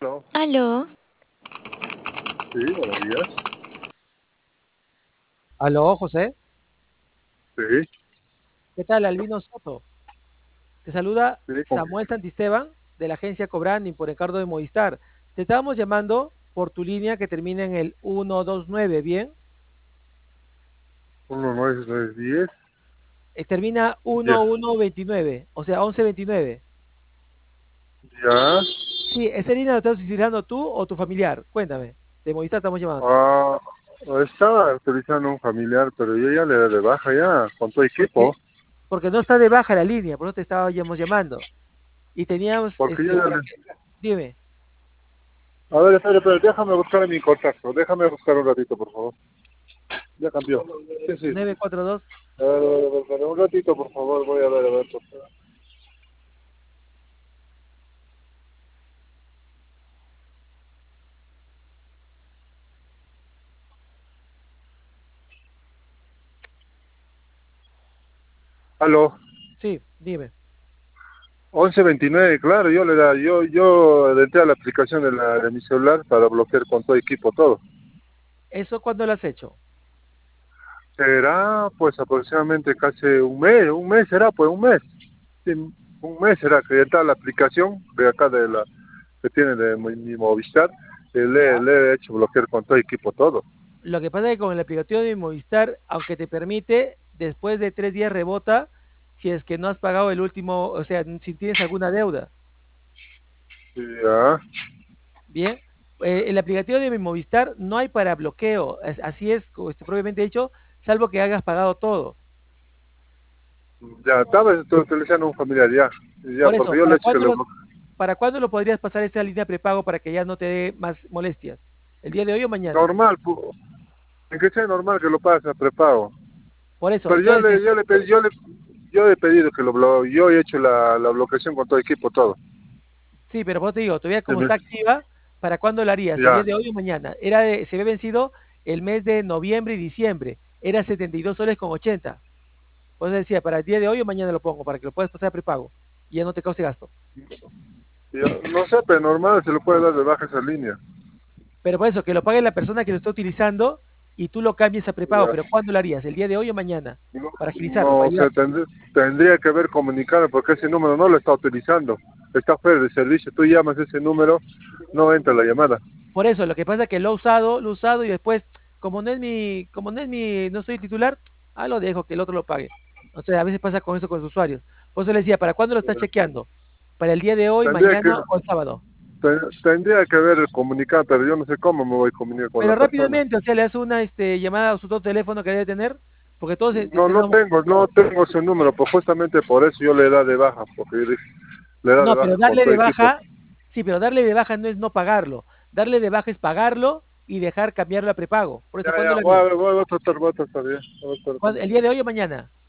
No, Aló, sí, buenos días. Aló, José. Sí, ¿Qué tal, Albino Soto? Te saluda sí, Samuel Santisteban de la agencia Cobrani por encargo de Movistar. Te estábamos llamando por tu línea que termina en el 129, ¿bien? 1, 9, 9, 10. Termina Ya, 1129, o sea, 1129. ya. Sí, ¿esa línea la estás utilizando tú o tu familiar? Cuéntame. De Movistar estamos llamando. Ah, estaba utilizando un familiar, pero yo ya le di de baja ya, con todo ¿Por equipo. qué? Porque no está de baja la línea, por eso te estábamos llamando. Y teníamos, Porque yo ya para le... que, dime, A ver, espera, déjame buscar en mi contacto. Déjame buscar un ratito, por favor. Ya cambió. Sí, sí. 942. Un ratito, por favor, voy a ver, por favor. Aló, Sí, dime. 1129, claro, yo le entré a la aplicación de mi celular para bloquear con todo equipo todo. ¿Eso cuándo lo has hecho? Será pues aproximadamente casi un mes será pues un mes, sí, un mes será que está la aplicación de acá de la que tiene de mi Movistar, ¿Ya? le he hecho bloquear con todo equipo todo. Lo que pasa es que con el aplicativo de Movistar, aunque te permite, después de 3 días rebota si es que no has pagado el último, o sea, si tienes alguna deuda. Ya, Bien, el aplicativo de mi Movistar no hay para bloqueo, así es, como propiamente dicho, salvo que hayas pagado todo. ya estaba utilizando un familiar ya Por eso, porque yo le he hecho que lo ¿para cuándo lo podrías pasar esa línea prepago para que ya no te dé más molestias? ¿El día de hoy o mañana? normal, en que sea normal que lo pase prepago. Por eso, Pero entonces, yo he pedido que yo he hecho la bloqueación con todo equipo todo. sí, pero vos te digo, todavía Sí, como está activa, ¿para cuándo lo harías? ¿El día ya, de hoy o mañana? Se había vencido el mes de noviembre y diciembre. Era 72 soles con 80. Pues decía, para el día de hoy o mañana lo pongo, para que lo puedas pasar a prepago y ya no te cause gasto. no sé, pero normal se lo puede dar de baja esa línea. Pero por eso, que lo pague la persona que lo está utilizando y tú lo cambies a prepago. Ya. Pero ¿cuándo lo harías? ¿El día de hoy o mañana? No, Para agilizarlo, para no sé, ayudarte. tendría que haber comunicado porque ese número no lo está utilizando. Está fuera de servicio. Tú llamas ese número, no entra la llamada. Por eso, lo que pasa es que lo he usado y después, no soy titular, lo dejo que el otro lo pague. O sea, a veces pasa con eso con los usuarios. Por eso le decía, ¿para cuándo lo estás chequeando? ¿Para el día de hoy, Tendría que, mañana o el sábado? tendría que haber comunicado, pero yo no sé cómo me voy a comunicar con la Pero persona. rápidamente, o sea, le das una llamada a su otro teléfono que debe tener, porque todos No, tenemos. no tengo ese número, pues justamente por eso yo le da de baja, porque yo dije, le da de No, pero baja con darle todo de equipo. baja, sí, pero darle de baja no es no pagarlo. Darle de baja es pagarlo y dejar cambiarlo a prepago. Por eso, ¿cuándo Ya, lo harías? voy a tratar bien. Voy a tratar con ¿El él. día de hoy o mañana?